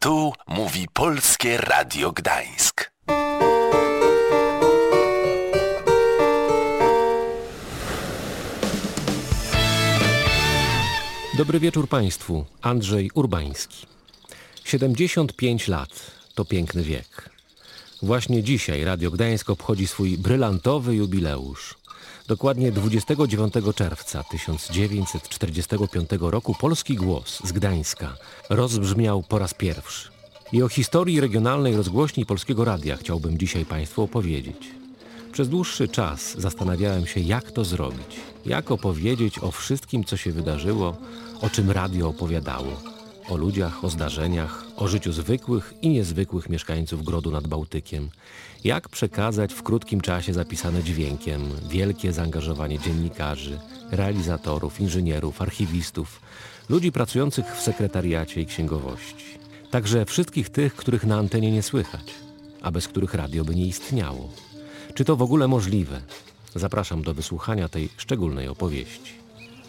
Tu mówi Polskie Radio Gdańsk. Dobry wieczór Państwu. Andrzej Urbański. 75 lat to piękny wiek. Właśnie dzisiaj Radio Gdańsk obchodzi swój brylantowy jubileusz. Dokładnie 29 czerwca 1945 roku polski głos z Gdańska rozbrzmiał po raz pierwszy. I o historii regionalnej rozgłośni Polskiego Radia chciałbym dzisiaj Państwu opowiedzieć. Przez dłuższy czas zastanawiałem się, jak to zrobić. Jak opowiedzieć o wszystkim, co się wydarzyło, o czym radio opowiadało. O ludziach, o zdarzeniach, o życiu zwykłych i niezwykłych mieszkańców Grodu nad Bałtykiem. Jak przekazać w krótkim czasie zapisane dźwiękiem wielkie zaangażowanie dziennikarzy, realizatorów, inżynierów, archiwistów, ludzi pracujących w sekretariacie i księgowości. Także wszystkich tych, których na antenie nie słychać, a bez których radio by nie istniało. Czy to w ogóle możliwe? Zapraszam do wysłuchania tej szczególnej opowieści.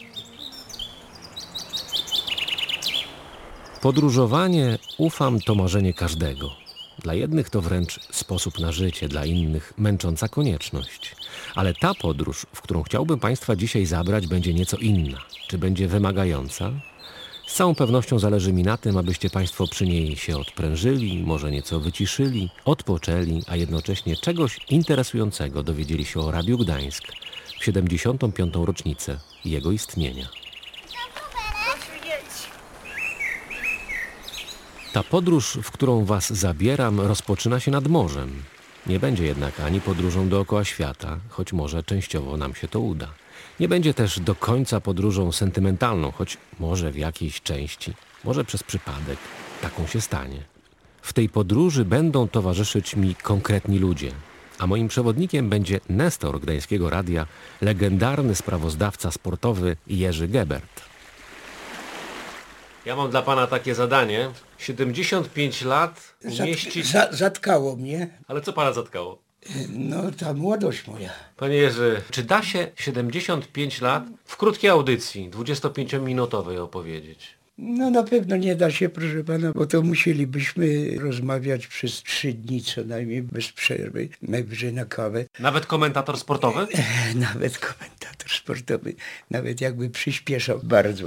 Podróżowanie, ufam, to marzenie każdego. Dla jednych to wręcz sposób na życie, dla innych męcząca konieczność. Ale ta podróż, w którą chciałbym Państwa dzisiaj zabrać, będzie nieco inna. Czy będzie wymagająca? Z całą pewnością zależy mi na tym, abyście Państwo przy niej się odprężyli, może nieco wyciszyli, odpoczęli, a jednocześnie czegoś interesującego dowiedzieli się o Radiu Gdańsk w 75. rocznicę jego istnienia. Ta podróż, w którą Was zabieram, rozpoczyna się nad morzem. Nie będzie jednak ani podróżą dookoła świata, choć może częściowo nam się to uda. Nie będzie też do końca podróżą sentymentalną, choć może w jakiejś części, może przez przypadek taką się stanie. W tej podróży będą towarzyszyć mi konkretni ludzie, a moim przewodnikiem będzie nestor Gdańskiego Radia, legendarny sprawozdawca sportowy Jerzy Gebert. Ja mam dla Pana takie zadanie. 75 lat umieścić... Zatkało mnie. Ale co Pana zatkało? No, ta młodość moja. Panie Jerzy, czy da się 75 lat w krótkiej audycji, 25-minutowej opowiedzieć? No na pewno nie da się, proszę pana, bo to musielibyśmy rozmawiać przez 3 dni co najmniej, bez przerwy, najwyżej na kawę. Nawet komentator sportowy? Nawet komentator sportowy, nawet jakby przyspieszał bardzo.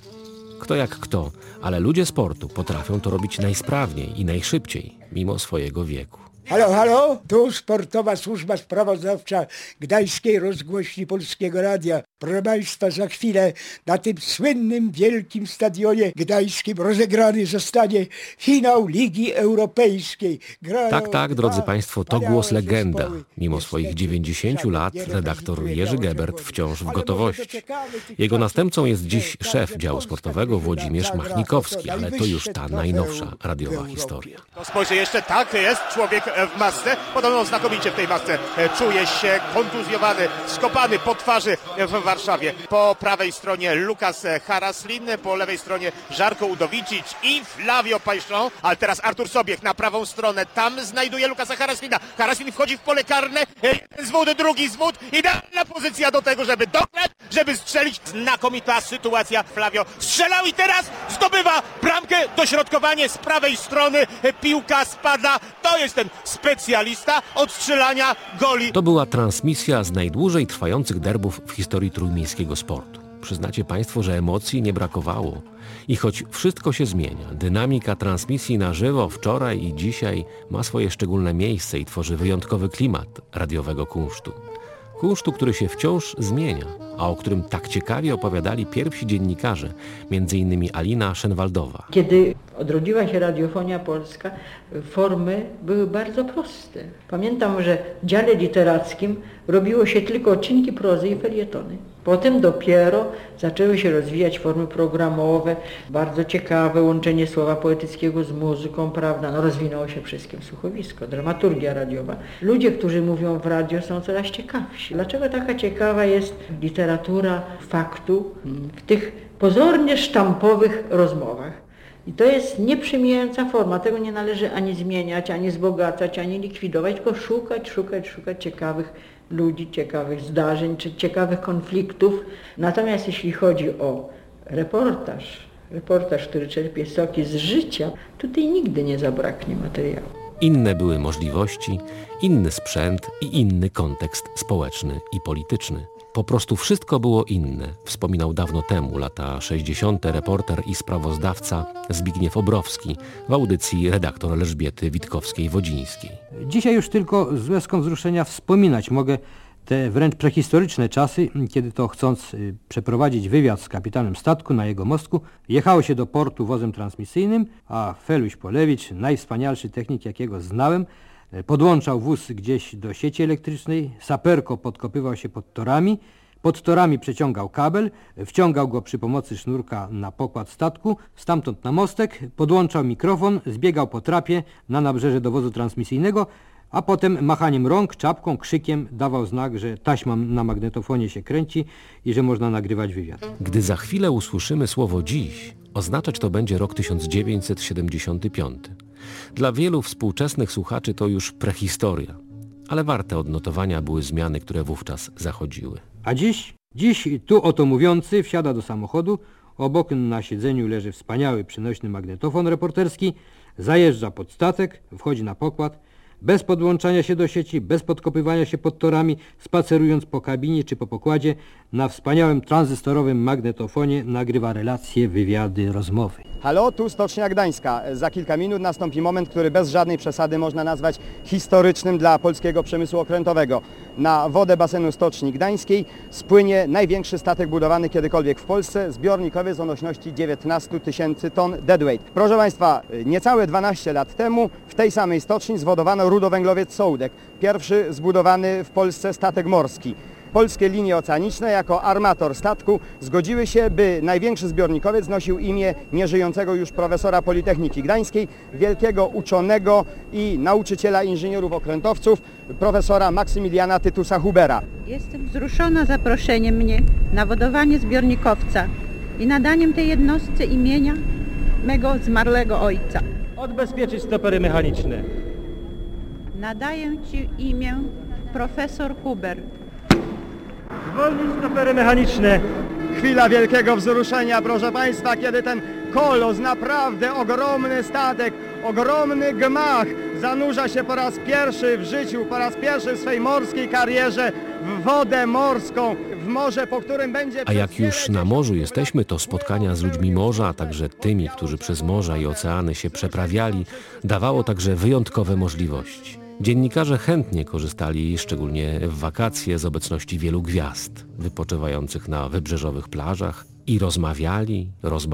Kto jak kto, ale ludzie sportu potrafią to robić najsprawniej i najszybciej, mimo swojego wieku. Halo, halo, tu sportowa służba sprawozdawcza Gdańskiej Rozgłośni Polskiego Radia. Proszę Państwa, za chwilę na tym słynnym, wielkim stadionie gdańskim rozegrany zostanie finał Ligi Europejskiej. Tak, drodzy Państwo, to głos legenda. Mimo swoich 90 lat redaktor Jerzy Gebert wciąż w gotowości. Jego następcą jest dziś szef działu sportowego Włodzimierz Machnikowski, ale to już ta najnowsza radiowa historia. Spojrzę jeszcze, tak jest, człowiek w masce, podobno znakomicie w tej masce czuje się kontuzjowany, skopany po twarzy w Warszawie. Po prawej stronie Lukas Haraslin, po lewej stronie Żarko Udowicic i Flavio Pajszon, ale teraz Artur Sobiech na prawą stronę, tam znajduje Lukasa Haraslina. Haraslin wchodzi w pole karne, jeden zwód, drugi zwód, idealna pozycja do tego, żeby dograć, żeby strzelić. Znakomita sytuacja, Flavio strzelał i teraz zdobywa bramkę, dośrodkowanie z prawej strony, piłka spada, to jest ten specjalista od strzelania goli. To była transmisja z najdłużej trwających derbów w historii trójmiejskiego sportu. Przyznacie Państwo, że emocji nie brakowało. I choć wszystko się zmienia, dynamika transmisji na żywo wczoraj i dzisiaj ma swoje szczególne miejsce i tworzy wyjątkowy klimat radiowego kunsztu. Kunsztu, który się wciąż zmienia, a o którym tak ciekawie opowiadali pierwsi dziennikarze, m.in. Alina Szenwaldowa. Kiedy odrodziła się radiofonia polska, formy były bardzo proste. Pamiętam, że w dziale literackim robiło się tylko odcinki prozy i felietony. Potem dopiero zaczęły się rozwijać formy programowe, bardzo ciekawe łączenie słowa poetyckiego z muzyką, prawda? No, rozwinęło się wszystkim słuchowisko, dramaturgia radiowa. Ludzie, którzy mówią w radio, są coraz ciekawsi. Dlaczego taka ciekawa jest literatura faktu w tych pozornie sztampowych rozmowach? I to jest nieprzemijająca forma. Tego nie należy ani zmieniać, ani wzbogacać, ani likwidować, tylko szukać ciekawych ludzi, ciekawych zdarzeń czy ciekawych konfliktów. Natomiast jeśli chodzi o reportaż, reportaż, który czerpie soki z życia, tutaj nigdy nie zabraknie materiału. Inne były możliwości, inny sprzęt i inny kontekst społeczny i polityczny. Po prostu wszystko było inne, wspominał dawno temu, lata 60. reporter i sprawozdawca Zbigniew Obrowski w audycji redaktor Elżbiety Witkowskiej-Wodzińskiej. Dzisiaj już tylko z łezką wzruszenia wspominać mogę te wręcz prehistoryczne czasy, kiedy to chcąc przeprowadzić wywiad z kapitanem statku na jego mostku, jechało się do portu wozem transmisyjnym, a Feluś Polewicz, najwspanialszy technik jakiego znałem, podłączał wóz gdzieś do sieci elektrycznej, saperko podkopywał się pod torami przeciągał kabel, wciągał go przy pomocy sznurka na pokład statku, stamtąd na mostek, podłączał mikrofon, zbiegał po trapie na nabrzeże do wozu transmisyjnego, a potem machaniem rąk, czapką, krzykiem dawał znak, że taśma na magnetofonie się kręci i że można nagrywać wywiad. Gdy za chwilę usłyszymy słowo dziś, oznaczać to będzie rok 1975. Dla wielu współczesnych słuchaczy to już prehistoria, ale warte odnotowania były zmiany, które wówczas zachodziły. A dziś tu oto mówiący wsiada do samochodu, obok na siedzeniu leży wspaniały przenośny magnetofon reporterski, zajeżdża pod statek, wchodzi na pokład, bez podłączania się do sieci, bez podkopywania się pod torami, spacerując po kabinie czy po pokładzie, na wspaniałym tranzystorowym magnetofonie nagrywa relacje, wywiady, rozmowy. Halo, tu Stocznia Gdańska. Za kilka minut nastąpi moment, który bez żadnej przesady można nazwać historycznym dla polskiego przemysłu okrętowego. Na wodę basenu Stoczni Gdańskiej spłynie największy statek budowany kiedykolwiek w Polsce, zbiornikowiec o nośności 19 000 ton deadweight. Proszę Państwa, niecałe 12 lat temu w tej samej stoczni zwodowano rudowęglowiec Sołdek, pierwszy zbudowany w Polsce statek morski. Polskie linie oceaniczne jako armator statku zgodziły się, by największy zbiornikowiec nosił imię nieżyjącego już profesora Politechniki Gdańskiej, wielkiego uczonego i nauczyciela inżynierów okrętowców, profesora Maksymiliana Tytusa Hubera. Jestem wzruszona zaproszeniem mnie na wodowanie zbiornikowca i nadaniem tej jednostce imienia mego zmarłego ojca. Odbezpieczyć stopery mechaniczne. Nadaję Ci imię profesor Huber. Zwolnić stopery mechaniczne. Chwila wielkiego wzruszenia, proszę Państwa, kiedy ten kolos, naprawdę ogromny statek, ogromny gmach zanurza się po raz pierwszy w życiu, po raz pierwszy w swej morskiej karierze w wodę morską, w morze, po którym będzie... A jak już na morzu jesteśmy, to spotkania z ludźmi morza, a także tymi, którzy przez morza i oceany się przeprawiali, dawało także wyjątkowe możliwości. Dziennikarze chętnie korzystali, szczególnie w wakacje, z obecności wielu gwiazd wypoczywających na wybrzeżowych plażach i rozmawiali.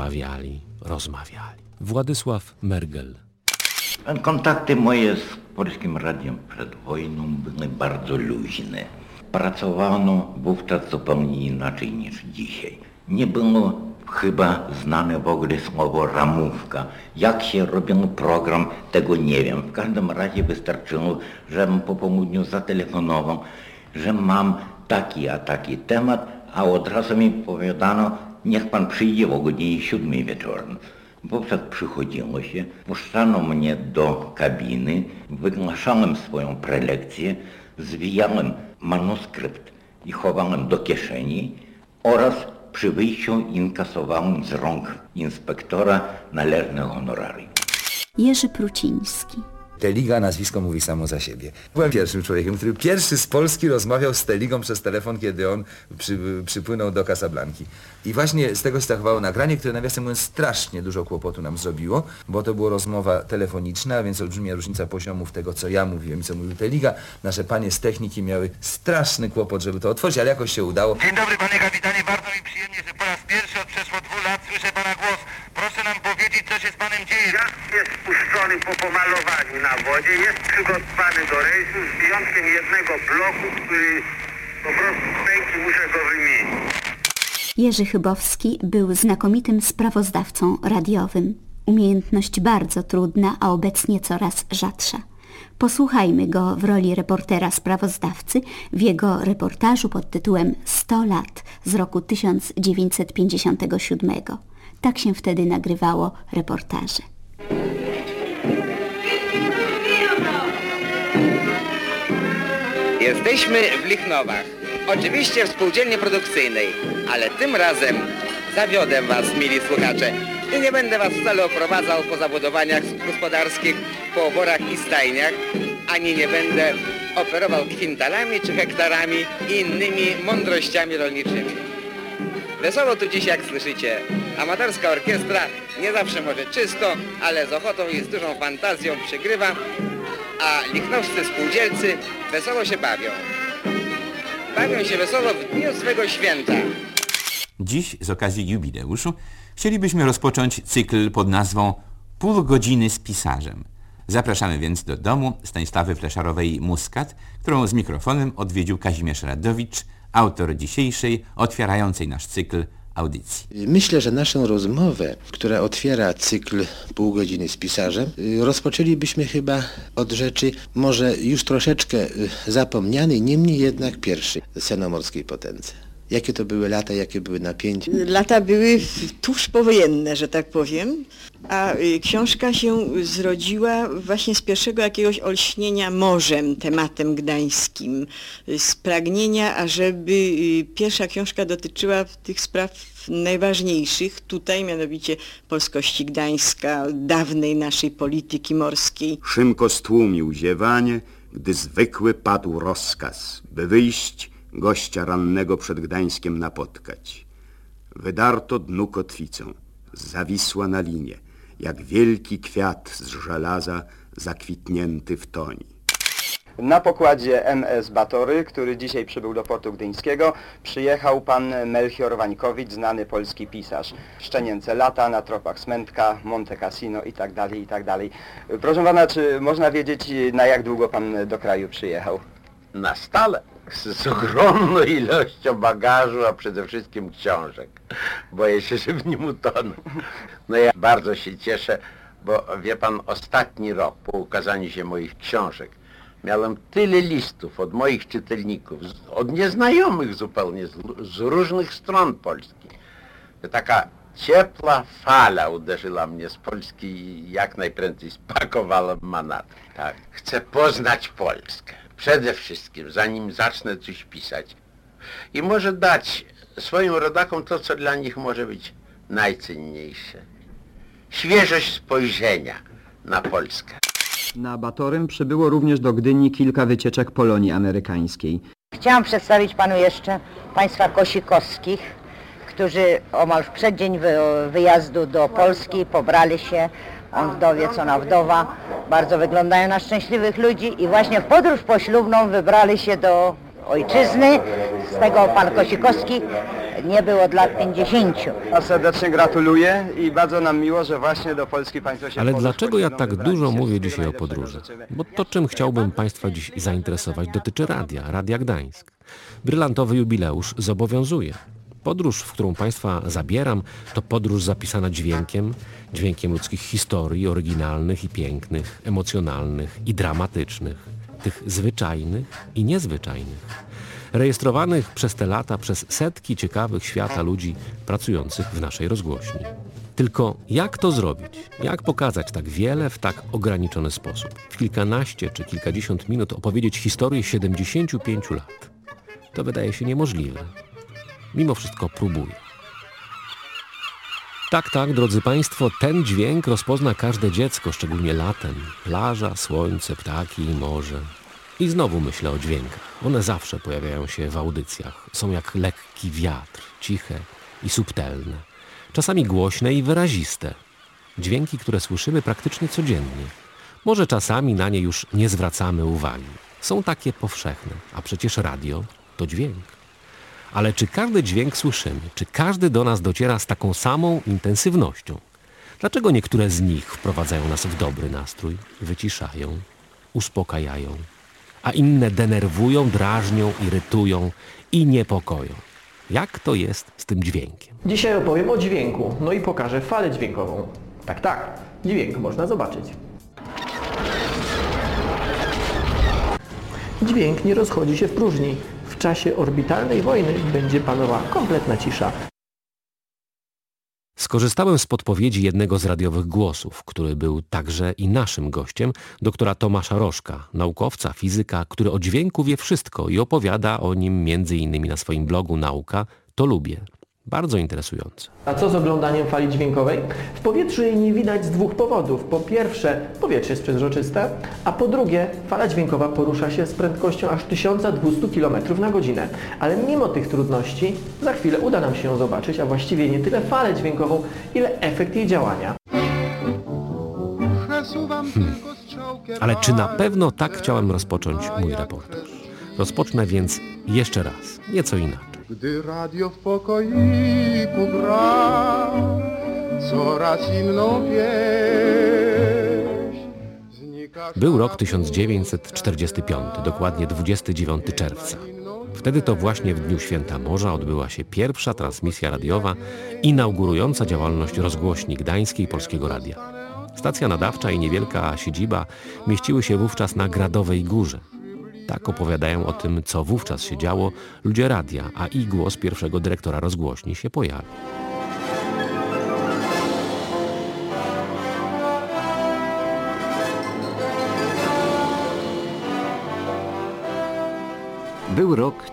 Władysław Mergel. Kontakty moje z Polskim Radiem przed wojną były bardzo luźne. Pracowano wówczas zupełnie inaczej niż dzisiaj. Nie było chyba znane w ogóle słowo ramówka. Jak się robił program, tego nie wiem. W każdym razie wystarczyło, żebym po południu zatelefonował, że mam taki a taki temat, a od razu mi powiadano, niech pan przyjdzie o godzinie 7 wieczorem. Wówczas przychodziło się, puszczano mnie do kabiny, wygłaszałem swoją prelekcję, zwijałem manuskrypt i chowałem do kieszeni oraz przy wyjściu inkasowałem z rąk inspektora należne honorarium. Jerzy Pruciński. Teliga, nazwisko mówi samo za siebie. Byłem pierwszym człowiekiem, który pierwszy z Polski rozmawiał z Teligą przez telefon, kiedy on przypłynął do Casablanki. I właśnie z tego stachowało nagranie, które nawiasem mówiąc strasznie dużo kłopotu nam zrobiło, bo to była rozmowa telefoniczna, a więc olbrzymia różnica poziomów tego, co ja mówiłem i co mówił Teliga. Nasze panie z techniki miały straszny kłopot, żeby to otworzyć, ale jakoś się udało. Dzień dobry panie kapitanie, bardzo mi przyjemnie, że po raz pierwszy od przeszło 2 lat słyszę pana głos. Proszę nam powiedzieć, co się z panem dzieje. Jacht jest spuszczony po pomalowaniu na wodzie, jest przygotowany do rejsu z wyjątkiem jednego bloku, który po prostu pęki, muszę go wymienić. Jerzy Chybowski był znakomitym sprawozdawcą radiowym. Umiejętność bardzo trudna, a obecnie coraz rzadsza. Posłuchajmy go w roli reportera sprawozdawcy w jego reportażu pod tytułem 100 lat z roku 1957. Tak się wtedy nagrywało reportaże. Jesteśmy w Lichnowach. Oczywiście w spółdzielni produkcyjnej, ale tym razem zawiodę was, mili słuchacze. I nie będę was wcale oprowadzał po zabudowaniach gospodarskich, po oborach i stajniach, ani nie będę operował kwintalami czy hektarami i innymi mądrościami rolniczymi. Wesoło tu dziś, jak słyszycie. Amatorska orkiestra nie zawsze może czysto, ale z ochotą i z dużą fantazją przygrywa, a lichnowscy spółdzielcy wesoło się bawią. Bawią się wesoło w dniu swego święta. Dziś z okazji jubileuszu chcielibyśmy rozpocząć cykl pod nazwą Pół godziny z pisarzem. Zapraszamy więc do domu Stanisławy Fleszarowej-Muscat, którą z mikrofonem odwiedził Kazimierz Radowicz, autor dzisiejszej, otwierającej nasz cykl audycji. Myślę, że naszą rozmowę, która otwiera cykl Pół godziny z pisarzem, rozpoczęlibyśmy chyba od rzeczy może już troszeczkę zapomnianej, niemniej jednak pierwszej, Senomorskiej Potędze. Jakie to były lata, jakie były napięcia? Lata były tuż powojenne, że tak powiem, a książka się zrodziła właśnie z pierwszego jakiegoś olśnienia morzem, tematem gdańskim, z pragnienia, ażeby pierwsza książka dotyczyła tych spraw najważniejszych tutaj, mianowicie polskości Gdańska, dawnej naszej polityki morskiej. Szymko stłumił ziewanie, gdy zwykły padł rozkaz, by wyjść gościa rannego przed Gdańskiem napotkać. Wydarto dnu kotwicą, zawisła na linie, jak wielki kwiat z żelaza zakwitnięty w toni. Na pokładzie MS Batory, który dzisiaj przybył do portu gdyńskiego, przyjechał pan Melchior Wańkowicz, znany polski pisarz. Szczenięce lata, na tropach Smętka, Monte Cassino i tak dalej, i tak dalej. Proszę pana, czy można wiedzieć, na jak długo pan do kraju przyjechał? Na stale. Z ogromną ilością bagażu, a przede wszystkim książek. Boję się, że w nim utonę. No ja bardzo się cieszę, bo wie pan, ostatni rok po ukazaniu się moich książek miałem tyle listów od moich czytelników, od nieznajomych zupełnie, z różnych stron Polski. Taka ciepła fala uderzyła mnie z Polski i jak najprędzej spakowałem manatę. Tak, chcę poznać Polskę. Przede wszystkim, zanim zacznę coś pisać. I może dać swoim rodakom to, co dla nich może być najcenniejsze. Świeżość spojrzenia na Polskę. Na Batorym przybyło również do Gdyni kilka wycieczek Polonii amerykańskiej. Chciałam przedstawić panu jeszcze państwa Kosikowskich, którzy omal w przeddzień wyjazdu do Polski pobrali się, on wdowiec, ona wdowa, bardzo wyglądają na szczęśliwych ludzi i właśnie w podróż poślubną wybrali się do ojczyzny. Z tego pan Kosikowski nie był od lat 50. Ja serdecznie gratuluję i bardzo nam miło, że właśnie do Polski państwo się... Ale dlaczego ja tak dużo mówię dzisiaj o podróży? Bo to, czym chciałbym państwa dziś zainteresować, dotyczy Radia Gdańsk. Brylantowy jubileusz zobowiązuje. Podróż, w którą państwa zabieram, to podróż zapisana dźwiękiem ludzkich historii, oryginalnych i pięknych, emocjonalnych i dramatycznych, tych zwyczajnych i niezwyczajnych, rejestrowanych przez te lata przez setki ciekawych świata ludzi pracujących w naszej rozgłośni. Tylko jak to zrobić? Jak pokazać tak wiele w tak ograniczony sposób? W kilkanaście czy kilkadziesiąt minut opowiedzieć historię 75 lat. To wydaje się niemożliwe. Mimo wszystko próbuję. Tak, drodzy państwo, ten dźwięk rozpozna każde dziecko, szczególnie latem. Plaża, słońce, ptaki i morze. I znowu myślę o dźwiękach. One zawsze pojawiają się w audycjach. Są jak lekki wiatr, ciche i subtelne. Czasami głośne i wyraziste. Dźwięki, które słyszymy praktycznie codziennie. Może czasami na nie już nie zwracamy uwagi. Są takie powszechne, a przecież radio to dźwięk. Ale czy każdy dźwięk słyszymy? Czy każdy do nas dociera z taką samą intensywnością? Dlaczego niektóre z nich wprowadzają nas w dobry nastrój, wyciszają, uspokajają, a inne denerwują, drażnią, irytują i niepokoją? Jak to jest z tym dźwiękiem? Dzisiaj opowiem o dźwięku, no i pokażę falę dźwiękową. Tak, dźwięk można zobaczyć. Dźwięk nie rozchodzi się w próżni. W czasie orbitalnej wojny będzie panowała kompletna cisza. Skorzystałem z podpowiedzi jednego z radiowych głosów, który był także i naszym gościem, doktora Tomasza Rożka, naukowca, fizyka, który o dźwięku wie wszystko i opowiada o nim m.in. na swoim blogu Nauka, to lubię. Bardzo interesujące. A co z oglądaniem fali dźwiękowej? W powietrzu jej nie widać z dwóch powodów. Po pierwsze, powietrze jest przezroczyste, a po drugie, fala dźwiękowa porusza się z prędkością aż 1200 km na godzinę. Ale mimo tych trudności, za chwilę uda nam się ją zobaczyć, a właściwie nie tyle falę dźwiękową, ile efekt jej działania. Ale czy na pewno tak chciałem rozpocząć mój reportaż? Rozpocznę więc jeszcze raz, nieco inaczej. Gdy radio w pokoiku gra, coraz inną wieś. Był rok 1945, dokładnie 29 czerwca. Wtedy to właśnie w Dniu Święta Morza odbyła się pierwsza transmisja radiowa inaugurująca działalność rozgłośni gdańskiej Polskiego Radia. Stacja nadawcza i niewielka siedziba mieściły się wówczas na Gradowej Górze. Tak opowiadają o tym, co wówczas się działo ludzie radia, a i głos pierwszego dyrektora rozgłośni się pojawił. Był rok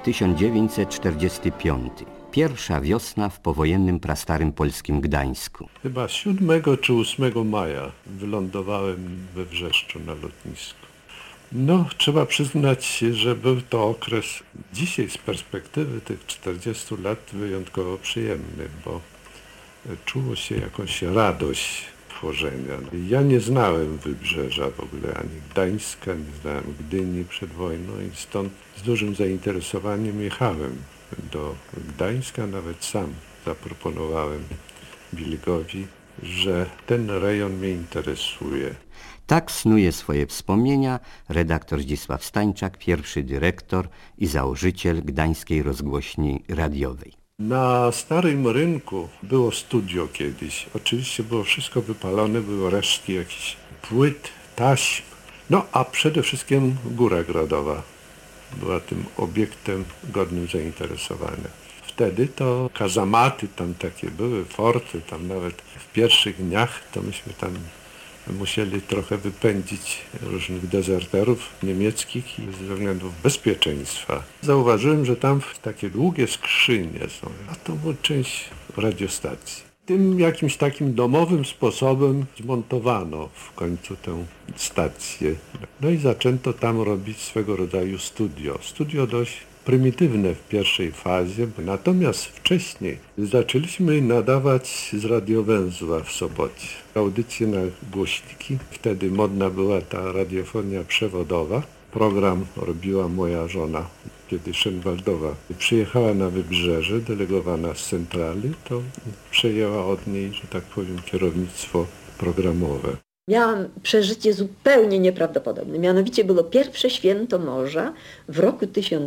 1945. Pierwsza wiosna w powojennym prastarym polskim Gdańsku. Chyba 7 czy 8 maja wylądowałem we Wrzeszczu na lotnisku. No, trzeba przyznać, że był to okres dzisiaj z perspektywy tych 40 lat wyjątkowo przyjemny, bo czuło się jakąś radość tworzenia. Ja nie znałem Wybrzeża w ogóle, ani Gdańska, nie znałem Gdyni przed wojną i stąd z dużym zainteresowaniem jechałem do Gdańska, nawet sam zaproponowałem Wilgowi, że ten rejon mnie interesuje. Tak snuje swoje wspomnienia redaktor Zdzisław Stańczak, pierwszy dyrektor i założyciel Gdańskiej Rozgłośni Radiowej. Na Starym Rynku było studio kiedyś. Oczywiście było wszystko wypalone, były resztki jakichś płyt, taśm. No a przede wszystkim Góra Gradowa była tym obiektem godnym zainteresowania. Wtedy to kazamaty tam takie były, forty, tam nawet w pierwszych dniach to myśmy tam musieli trochę wypędzić różnych dezerterów niemieckich i ze względów bezpieczeństwa. Zauważyłem, że tam takie długie skrzynie są, a to była część radiostacji. Tym jakimś takim domowym sposobem zmontowano w końcu tę stację. No i zaczęto tam robić swego rodzaju studio. Studio dość prymitywne w pierwszej fazie, natomiast wcześniej zaczęliśmy nadawać z radiowęzła w Sopocie. Audycje na głośniki. Wtedy modna była ta radiofonia przewodowa. Program robiła moja żona, kiedy Szenwaldowa przyjechała na Wybrzeże, delegowana z centrali, to przejęła od niej, że tak powiem, kierownictwo programowe. Miałam przeżycie zupełnie nieprawdopodobne. Mianowicie było pierwsze święto morza w roku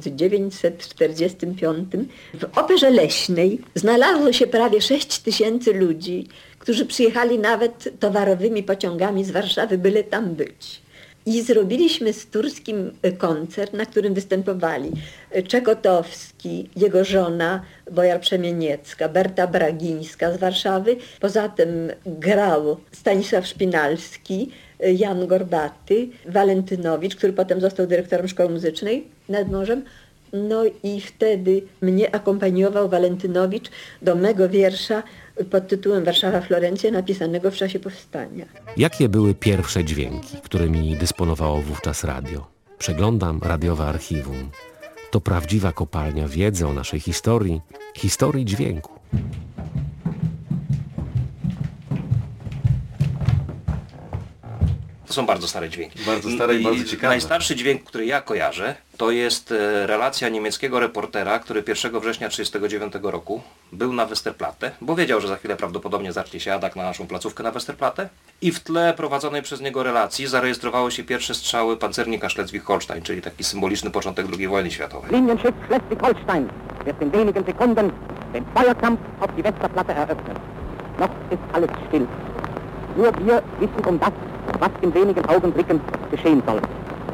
1945. W Operze Leśnej znalazło się prawie 6000 ludzi, którzy przyjechali nawet towarowymi pociągami z Warszawy, byle tam być. I zrobiliśmy z Turskim koncert, na którym występowali Czekotowski, jego żona Bojar Przemieniecka, Berta Bragińska z Warszawy. Poza tym grał Stanisław Szpinalski, Jan Gorbaty, Walentynowicz, który potem został dyrektorem Szkoły Muzycznej nad morzem. No i wtedy mnie akompaniował Walentynowicz do mego wiersza pod tytułem Warszawa-Florencja, napisanego w czasie powstania. Jakie były pierwsze dźwięki, którymi dysponowało wówczas radio? Przeglądam radiowe archiwum. To prawdziwa kopalnia wiedzy o naszej historii, historii dźwięku. To są bardzo stare dźwięki. Bardzo stare i bardzo ciekawe. Najstarszy dźwięk, który ja kojarzę, to jest relacja niemieckiego reportera, który 1 września 1939 roku był na Westerplatte, bo wiedział, że za chwilę prawdopodobnie zacznie się atak na naszą placówkę na Westerplatte. I w tle prowadzonej przez niego relacji zarejestrowały się pierwsze strzały pancernika Schleswig-Holstein, czyli taki symboliczny początek II wojny światowej. Linienschiff Schleswig-Holstein wird in wenigen Sekunden den Feuerkampf auf die Westerplatte eröffnen. Noch ist alles still. Nur wir wissen das, was in wenigen Augenblicken geschehen soll.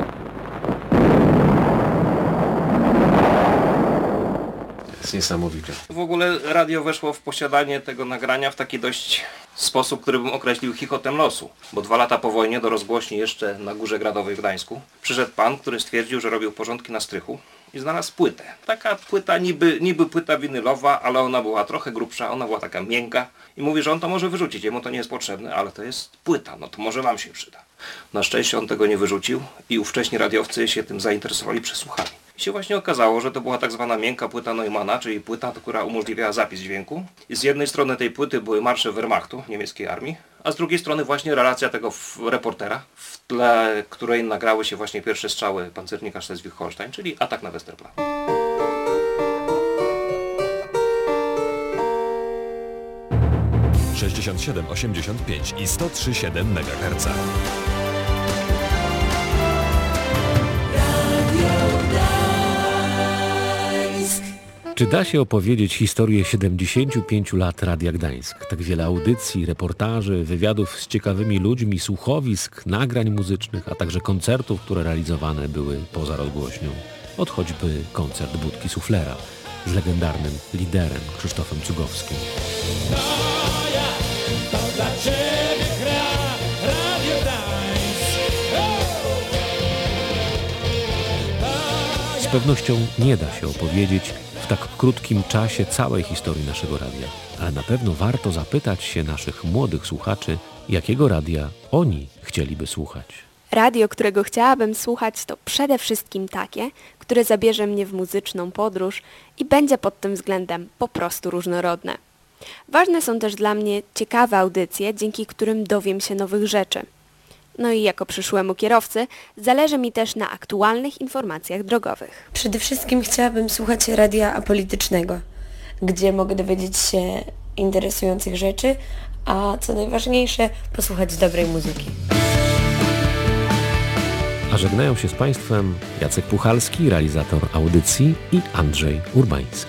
Jest niesamowite. W ogóle radio weszło w posiadanie tego nagrania w taki dość sposób, który bym określił chichotem losu. Bo 2 lata po wojnie do rozgłośni jeszcze na Górze Gradowej w Gdańsku przyszedł pan, który stwierdził, że robił porządki na strychu i i znalazł płytę. Taka płyta niby płyta winylowa, ale ona była trochę grubsza, ona była taka miękka i mówi, że on to może wyrzucić, jemu to nie jest potrzebne, ale to jest płyta, no to może wam się przyda. Na szczęście on tego nie wyrzucił i ówcześni radiowcy się tym zainteresowali, przesłuchali. I się właśnie okazało, że to była tak zwana miękka płyta Neumanna, czyli płyta, która umożliwiała zapis dźwięku. I z jednej strony tej płyty były marsze Wehrmachtu, niemieckiej armii, a z drugiej strony właśnie relacja tego reportera, w tle której nagrały się właśnie pierwsze strzały pancernika Schleswig-Holstein, czyli atak na Westerplatte. ...67,85 i 103,7 MHz. Czy da się opowiedzieć historię 75 lat Radia Gdańsk? Tak wiele audycji, reportaży, wywiadów z ciekawymi ludźmi, słuchowisk, nagrań muzycznych, a także koncertów, które realizowane były poza rozgłośnią. Od choćby koncert Budki Suflera z legendarnym liderem Krzysztofem Cugowskim. To dla Ciebie gra Radio Gdańsk. Z pewnością nie da się opowiedzieć w tak krótkim czasie całej historii naszego radia, ale na pewno warto zapytać się naszych młodych słuchaczy, jakiego radia oni chcieliby słuchać. Radio, którego chciałabym słuchać, to przede wszystkim takie, które zabierze mnie w muzyczną podróż i będzie pod tym względem po prostu różnorodne. Ważne są też dla mnie ciekawe audycje, dzięki którym dowiem się nowych rzeczy. No i jako przyszłemu kierowcy zależy mi też na aktualnych informacjach drogowych. Przede wszystkim chciałabym słuchać radia apolitycznego, gdzie mogę dowiedzieć się interesujących rzeczy, a co najważniejsze, posłuchać dobrej muzyki. A żegnają się z Państwem Jacek Puchalski, realizator audycji, i Andrzej Urbański.